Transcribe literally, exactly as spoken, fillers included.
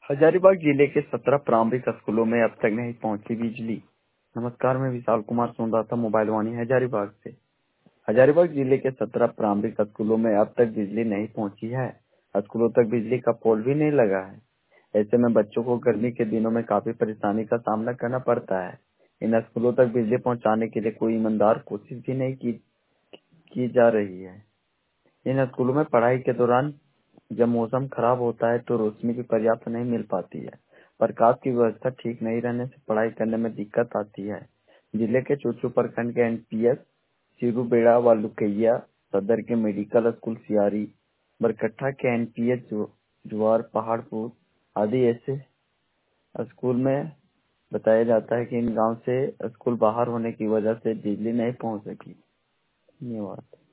हजारीबाग जिले के सत्रह प्रारंभिक स्कूलों में अब तक नहीं पहुंची बिजली। नमस्कार, मैं विशाल कुमार सुन रहा था मोबाइल वाणी हजारीबाग से। हजारीबाग जिले के सत्रह प्रारंभिक स्कूलों में अब तक बिजली नहीं पहुंची है। स्कूलों तक बिजली का पोल भी नहीं लगा है। ऐसे में बच्चों को गर्मी के दिनों में काफी परेशानी का सामना करना पड़ता है। इन स्कूलों तक बिजली पहुंचाने के लिए कोई ईमानदार कोशिश भी नहीं की, की जा रही है। इन स्कूलों में पढ़ाई के दौरान जब मौसम खराब होता है तो रोशनी भी पर्याप्त नहीं मिल पाती है। प्रकाश की व्यवस्था ठीक नहीं रहने से पढ़ाई करने में दिक्कत आती है। जिले के चूचू प्रखंड के एनपीएस सिरुबेड़ा व लुकैया, सदर के मेडिकल स्कूल सियारी, बरकट्ठा के एनपीएस जुआर पहाड़पुर आदि ऐसे स्कूल में बताया जाता है कि इन गांव से स्कूल बाहर होने की वजह से बिजली नहीं पहुंच सकी। धन्यवाद।